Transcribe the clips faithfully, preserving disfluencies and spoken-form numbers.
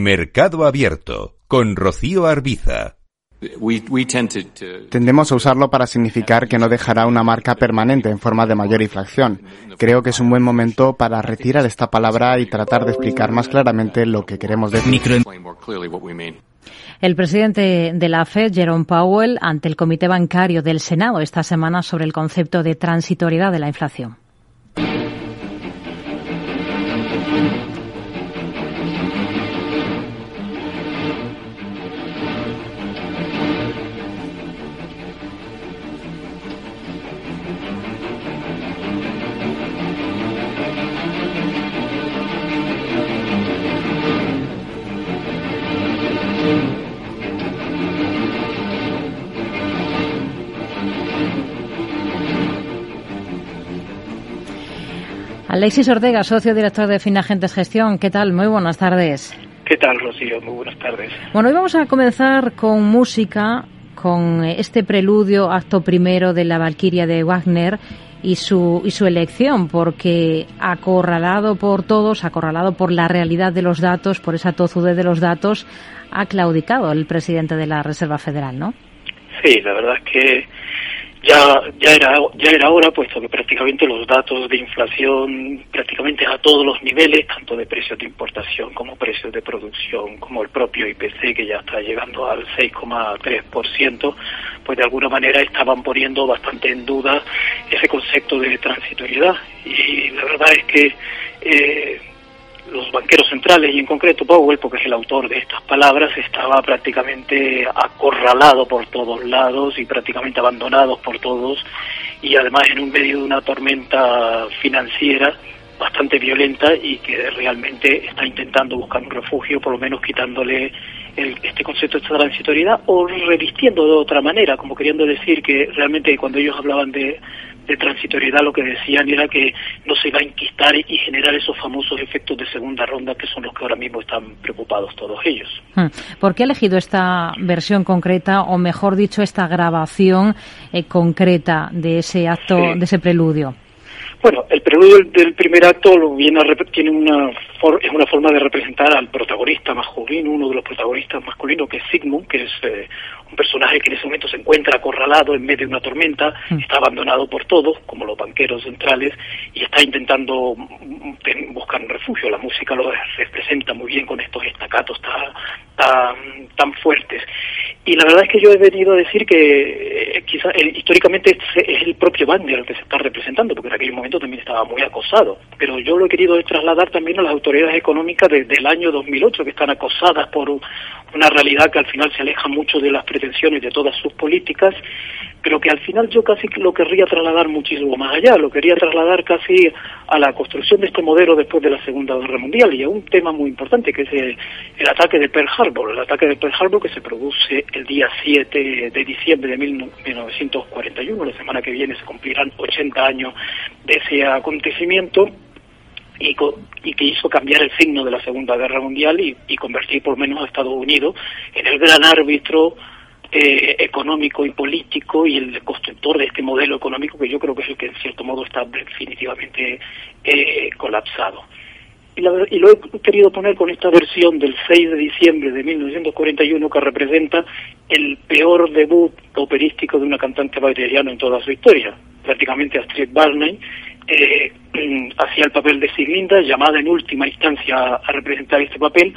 Mercado Abierto, con Rocío Arbiza. Tendemos a usarlo para significar que no dejará una marca permanente en forma de mayor inflación. Creo que es un buen momento para retirar esta palabra y tratar de explicar más claramente lo que queremos decir. El presidente de la Fed, Jerome Powell, ante el Comité Bancario del Senado esta semana sobre el concepto de transitoriedad de la inflación. Alexis Ortega, socio director de Finagentes Gestión. ¿Qué tal? Muy buenas tardes. ¿Qué tal, Rocío? Muy buenas tardes. Bueno, hoy vamos a comenzar con música, con este preludio, acto primero de la Valquiria de Wagner y su y su elección, porque acorralado por todos, acorralado por la realidad de los datos, por esa tozudez de los datos, ha claudicado el presidente de la Reserva Federal, ¿no? Sí, la verdad es que Ya, ya era ya era hora, puesto que prácticamente los datos de inflación, prácticamente a todos los niveles, tanto de precios de importación como precios de producción, como el propio I P C, que ya está llegando al seis coma tres por ciento, pues de alguna manera estaban poniendo bastante en duda ese concepto de transitoriedad. Y la verdad es que eh, los banqueros centrales, y en concreto Powell, porque es el autor de estas palabras, estaba prácticamente acorralado por todos lados y prácticamente abandonado por todos, y además en un medio de una tormenta financiera bastante violenta, y que realmente está intentando buscar un refugio, por lo menos quitándole el, este concepto de transitoriedad, o revistiendo de otra manera, como queriendo decir que realmente cuando ellos hablaban de de transitoriedad, lo que decían era que no se iba a enquistar y generar esos famosos efectos de segunda ronda, que son los que ahora mismo están preocupados todos ellos. ¿Por qué ha elegido esta versión concreta, o mejor dicho, esta grabación eh, concreta de ese acto, sí, de ese preludio? Bueno, el preludio del primer acto lo viene a rep- tiene una for- es una forma de representar al protagonista masculino, uno de los protagonistas masculinos, que es Sigmund, que es eh, un personaje que en ese momento se encuentra acorralado en medio de una tormenta, mm. está abandonado por todos, como los banqueros centrales, y está intentando buscar un refugio. La música lo representa muy bien con estos estacatos tan, tan, tan fuertes. Y la verdad es que yo he venido a decir que eh, quizá eh, históricamente es, es el propio Wagner el que se está representando, porque en aquel momento también estaba muy acosado, pero yo lo he querido trasladar también a las autoridades económicas desde el año dos mil ocho, que están acosadas por una realidad que al final se aleja mucho de las pretensiones de todas sus políticas, pero que al final yo casi lo querría trasladar muchísimo más allá, lo quería trasladar casi a la construcción de este modelo después de la Segunda Guerra Mundial, y a un tema muy importante, que es el, el ataque de Pearl Harbor, el ataque de Pearl Harbor que se produce el día siete de diciembre de mil novecientos cuarenta y uno, la semana que viene se cumplirán ochenta años de ese acontecimiento, y, co- y que hizo cambiar el signo de la Segunda Guerra Mundial y, y convertir por lo menos a Estados Unidos en el gran árbitro eh, económico y político, y el constructor de este modelo económico, que yo creo que es el que en cierto modo está definitivamente eh, colapsado. Y, la, y lo he querido poner con esta versión del seis de diciembre de mil novecientos cuarenta y uno, que representa el peor debut operístico de una cantante wagneriana en toda su historia. Prácticamente Astrid Barney eh, hacía el papel de Siglinda, llamada en última instancia a, a representar este papel.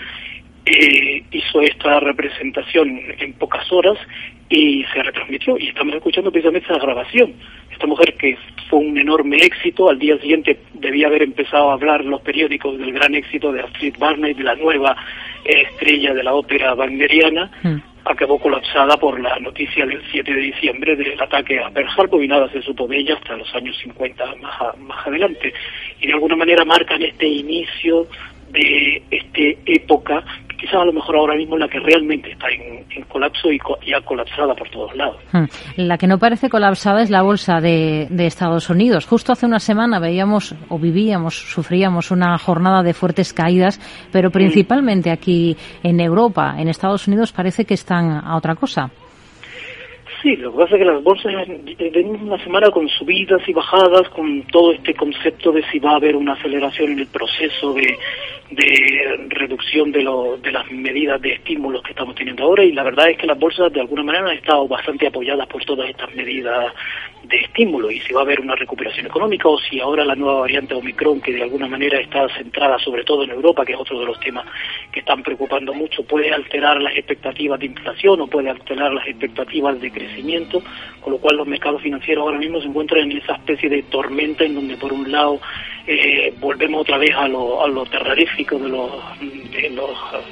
Eh, hizo esta representación en pocas horas y se retransmitió, y estamos escuchando precisamente esa grabación. Esta mujer, que fue un enorme éxito, al día siguiente debía haber empezado a hablar los periódicos del gran éxito de Astrid Barney, de la nueva eh, estrella de la ópera wagneriana, mm. acabó colapsada por la noticia del siete de diciembre del ataque a Pearl Harbor, y nada se supo de ella hasta los años cincuenta más, a, más adelante, y de alguna manera marcan este inicio de esta época, quizás a lo mejor ahora mismo la que realmente está en, en colapso y, co- y ha colapsada por todos lados. La que no parece colapsada es la bolsa de, de Estados Unidos. Justo hace una semana veíamos o vivíamos, sufríamos una jornada de fuertes caídas, pero principalmente aquí en Europa, en Estados Unidos, parece que están a otra cosa. Sí, lo que pasa es que las bolsas venimos una semana con subidas y bajadas, con todo este concepto de si va a haber una aceleración en el proceso de, de reducción de, lo, de las medidas de estímulos que estamos teniendo ahora, y la verdad es que las bolsas de alguna manera han estado bastante apoyadas por todas estas medidas de estímulo, y si va a haber una recuperación económica o si ahora la nueva variante Omicron, que de alguna manera está centrada sobre todo en Europa, que es otro de los temas que están preocupando mucho, puede alterar las expectativas de inflación o puede alterar las expectativas de crecimiento, con lo cual los mercados financieros ahora mismo se encuentran en esa especie de tormenta en donde por un lado eh, volvemos otra vez a lo, a lo terrorífico de los, de los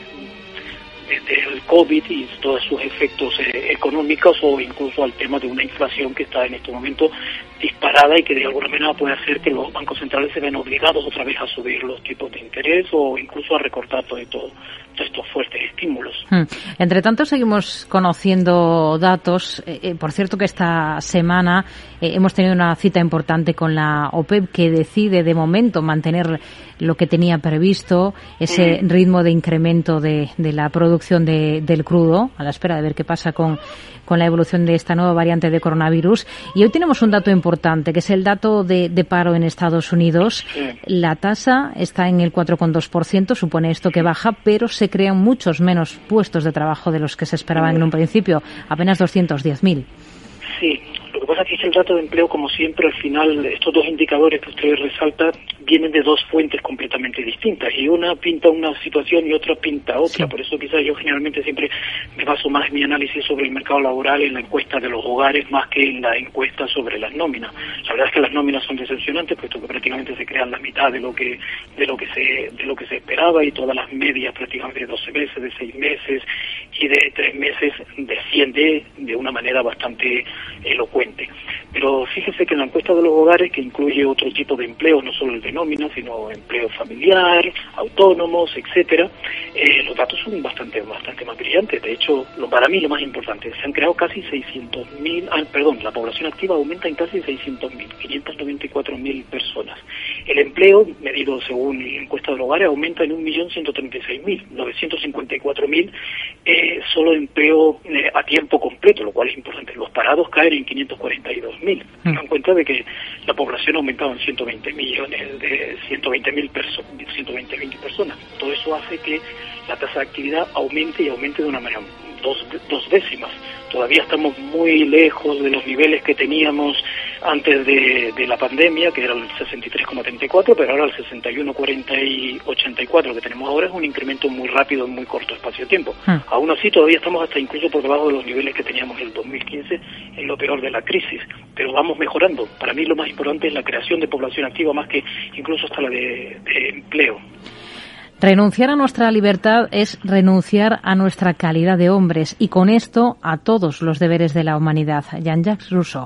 del COVID y todos sus efectos eh, económicos, o incluso al tema de una inflación que está en este momento disparada y que de alguna manera puede hacer que los bancos centrales se vean obligados otra vez a subir los tipos de interés o incluso a recortar todo, todo, todos estos fuertes estímulos. Hmm. Entre tanto, seguimos conociendo datos. Eh, eh, por cierto que esta semana eh, hemos tenido una cita importante con la OPEP, que decide de momento mantener lo que tenía previsto, ese mm. ritmo de incremento de, de la producción de, del crudo, a la espera de ver qué pasa con, con la evolución de esta nueva variante de coronavirus. Y hoy tenemos un dato importante, que es el dato de, de paro en Estados Unidos. Sí. La tasa está en el cuatro coma dos por ciento, supone esto que baja, pero se crean muchos menos puestos de trabajo de los que se esperaban mm. en un principio, apenas doscientos diez mil. Sí, lo que pasa es que el dato de empleo, como siempre, al final, estos dos indicadores que usted resalta, vienen de dos fuentes completamente distintas, y una pinta una situación y otra pinta otra. Sí. Por eso quizás yo generalmente siempre me baso más en mi análisis sobre el mercado laboral en la encuesta de los hogares más que en la encuesta sobre las nóminas. La verdad es que las nóminas son decepcionantes, puesto que prácticamente se crean la mitad de lo que de lo que se de lo que se esperaba, y todas las medias prácticamente de doce meses, de seis meses y de tres meses desciende de una manera bastante elocuente. Pero fíjese que en la encuesta de los hogares, que incluye otro tipo de empleo, no solo el de nómina, sino empleo familiar, autónomos, etcétera, eh, los datos son bastante bastante más brillantes. De hecho, lo, para mí lo más importante, se han creado casi seiscientos mil, ah, perdón, la población activa aumenta en casi seiscientos mil, quinientos noventa y cuatro mil personas. El empleo, medido según la encuesta de los hogares, aumenta en un millón ciento treinta y seis mil, novecientos cincuenta y cuatro mil eh, solo empleo eh, a tiempo completo, lo cual es importante. Los parados caen en quinientos cuarenta y dos mil. Se dan cuenta de que la población ha aumentado en ciento veinte millones de ciento veinte mil perso- ciento veinte mil personas. Todo eso hace que la tasa de actividad aumente y aumente de una manera dos, dos décimas. Todavía estamos muy lejos de los niveles que teníamos antes de, de la pandemia, que era el sesenta y tres coma treinta y cuatro, pero ahora el sesenta y uno coma ochenta y cuatro que tenemos ahora es un incremento muy rápido en muy corto espacio de tiempo. Hmm. Aún así, todavía estamos hasta incluso por debajo de los niveles que teníamos en el dos mil quince, en lo peor de la crisis, pero vamos mejorando. Para mí lo más importante es la creación de población activa, más que incluso hasta la de, de empleo. Renunciar a nuestra libertad es renunciar a nuestra calidad de hombres, y con esto a todos los deberes de la humanidad. Jean-Jacques Rousseau.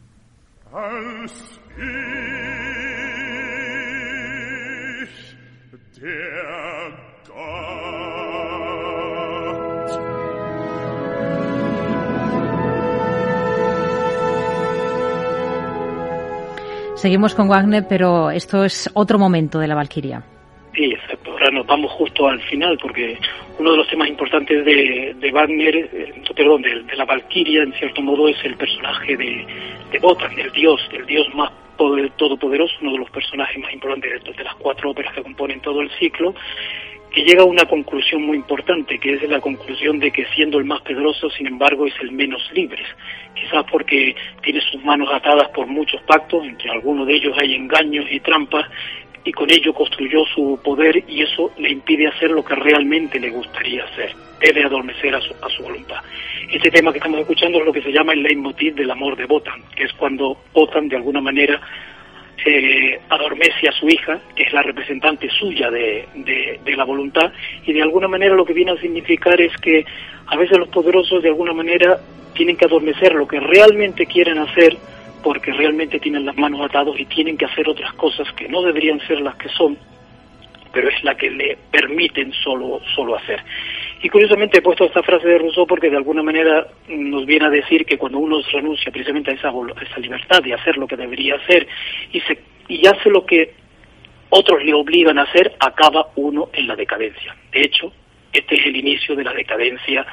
Seguimos con Wagner, pero esto es otro momento de la Valquiria. Sí, exacto. Ahora nos vamos justo al final, porque uno de los temas importantes de, de Wagner, eh, perdón, de, de la Valquiria, en cierto modo, es el personaje de, de Wotan, el dios, el dios más poder, todopoderoso, uno de los personajes más importantes de, de las cuatro óperas que componen todo el ciclo, que llega a una conclusión muy importante, que es la conclusión de que siendo el más poderoso, sin embargo, es el menos libre. Quizás porque tiene sus manos atadas por muchos pactos, entre algunos de ellos hay engaños y trampas, y con ello construyó su poder, y eso le impide hacer lo que realmente le gustaría hacer. Debe adormecer a su, a su voluntad. Este tema que estamos escuchando es lo que se llama el leitmotiv del amor de Wotan, que es cuando Wotan, de alguna manera, eh, adormece a su hija, que es la representante suya de, de, de la voluntad, y de alguna manera lo que viene a significar es que a veces los poderosos, de alguna manera, tienen que adormecer lo que realmente quieren hacer, porque realmente tienen las manos atadas y tienen que hacer otras cosas que no deberían ser las que son, pero es la que le permiten solo solo hacer. Y curiosamente he puesto esta frase de Rousseau porque de alguna manera nos viene a decir que cuando uno renuncia precisamente a esa, a esa libertad de hacer lo que debería hacer y, se, y hace lo que otros le obligan a hacer, acaba uno en la decadencia. De hecho, este es el inicio de la decadencia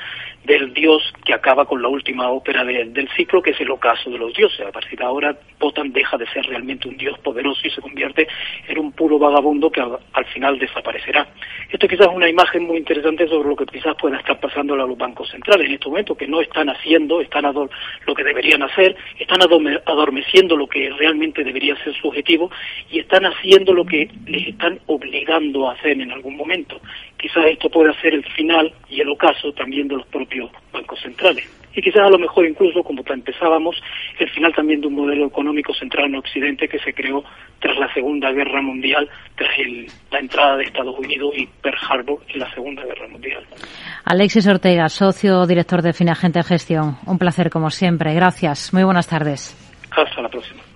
del dios que acaba con la última ópera de, del ciclo, que es el ocaso de los dioses. A partir de ahora, Wotan deja de ser realmente un dios poderoso y se convierte en un puro vagabundo que al, al final desaparecerá. Esto quizás es una imagen muy interesante sobre lo que quizás pueda estar pasando a los bancos centrales en este momento, que no están haciendo, están ador- lo que deberían hacer, están adorme- adormeciendo lo que realmente debería ser su objetivo y están haciendo lo que les están obligando a hacer en algún momento. Quizás esto pueda ser el final y el ocaso también de los propios bancos centrales. Y quizás a lo mejor incluso, como empezábamos, el final también de un modelo económico central en Occidente que se creó tras la Segunda Guerra Mundial, tras el, la entrada de Estados Unidos y Pearl Harbor en la Segunda Guerra Mundial. Alexis Ortega, socio director de Finagente Gestión. Un placer como siempre. Gracias. Muy buenas tardes. Hasta la próxima.